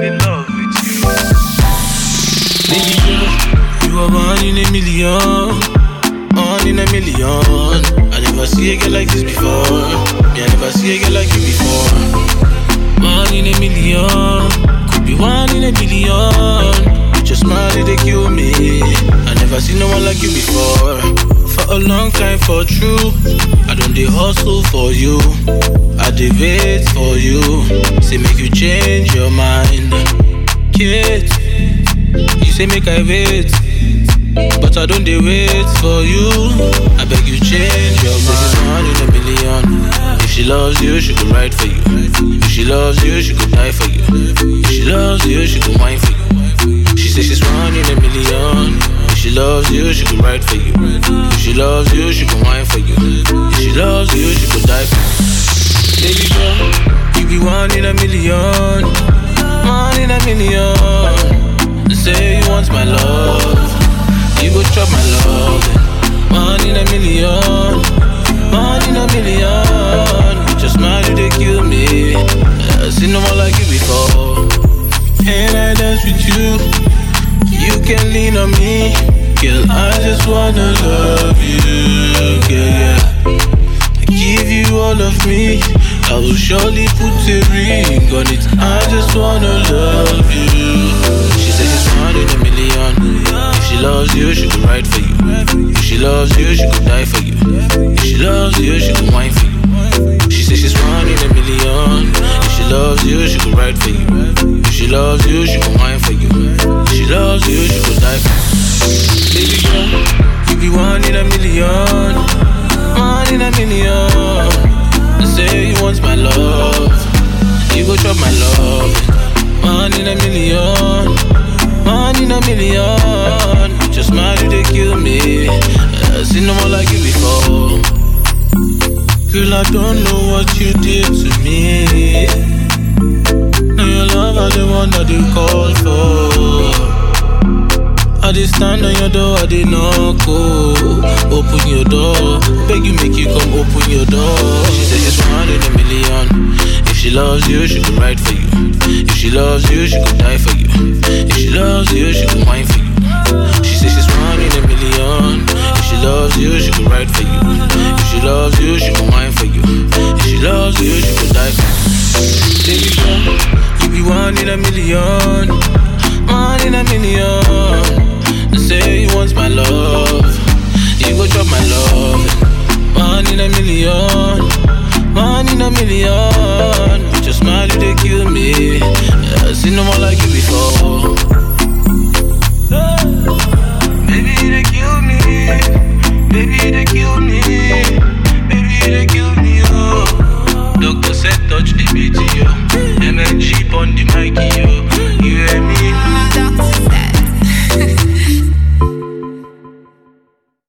in love with you. Baby girl, you are one in a million. One in a million. I never see a girl like this before. Yeah, I never see a girl like you before. One in a million. Could be one in a billion. You just smile, they kill me. I never seen no one like you before. For a long time, for true. I don't dey hustle for you. I dey wait for you. Say make you change your mind. Kid, you say make I wait, but I don't dey wait for you. I beg you change your mind. This is one in a million. If she loves you, she could ride for you. If she loves you, she could die for you. If she loves you, she could whine for you. She says she's one in a million. If she loves you, she could ride for you. If she loves you, she could whine for you. If she loves you, she could die for you. Baby girl, you be one in a million. One in a million. Say you want my love, you go chop my love. One in a million. One in a million. You just smile, you they kill me. I seen no one like you before. And I dance with you. You can lean on me. Girl, I just wanna love you. Yeah. I give you all of me. I will surely put a ring on it. I just wanna love you. She says she's one in a million. If she loves you, she could ride for you. If she loves you, she could die for you. If she loves you, she could whine for you. She says she's one in a million. If she loves you, she could ride for you. If she loves you, she could whine for you. If she loves you, she could die for you. Baby girl, you be one in a million. One in a million. Say you want my love, you go chop my love. One in a million. One in a million. You just smile, you they kill me. I seen no one like you before. Girl, I don't know what you did to me. Now your love is the one that you call for. I dey stand on your door, I dey knock, oh. Open your door, beg you make you come open your door. She says she's one in a million. If she loves you, she could ride for you. If she loves you, she could die for you. If she loves you, she could whine for you. She says she's one in a million. If she loves you, she could ride for you. If she loves you, she could whine for you. If she loves you, she could die for you. Baby girl, you be one in a million. One in a million. Say you want my love, you go chop my love. One in a million. One in a million. You just smile, you they kill me. I seen no one like you before. Baby, they kill me. Baby, they kill me. Baby, they kill me. Oh, Dr. said touch the beat.